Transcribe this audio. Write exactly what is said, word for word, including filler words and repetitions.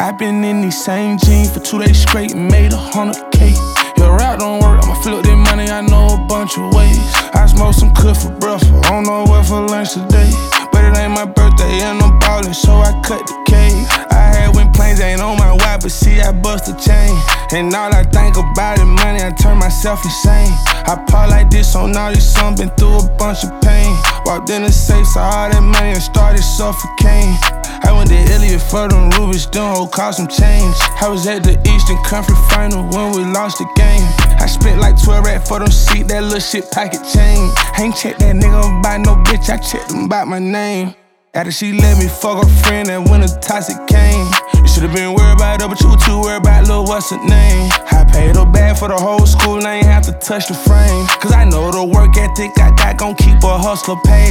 I been in these same jeans for two days straight and made a hundred K. Your rap don't work, I'ma flip this money, I know a bunch of ways. I smoke some good for breakfast, I don't know what for lunch today. But it ain't my birthday and I'm ballin', so I cut the cake. I had when planes ain't on my watch, but see I bust a chain. And all I think about is money, I turn myself insane. I part like this on all these songs, been through a bunch of pain. Walked in the safe, saw all that money and started suffocating. I went to Elliott for them rubies, them hoes cost some change. I was at the Eastern Conference Final when we lost the game. I spent like twelve racks for them seat, that little shit pocket change. Ain't check that nigga about no bitch, I checked him about my name. After she let me fuck her friend, that when the toxic came. You should've been worried about her, but you were too worried about little what's her name. I paid her back for the whole school, and I ain't have to touch the frame. Cause I know the work ethic I got gon' keep a hustler paid.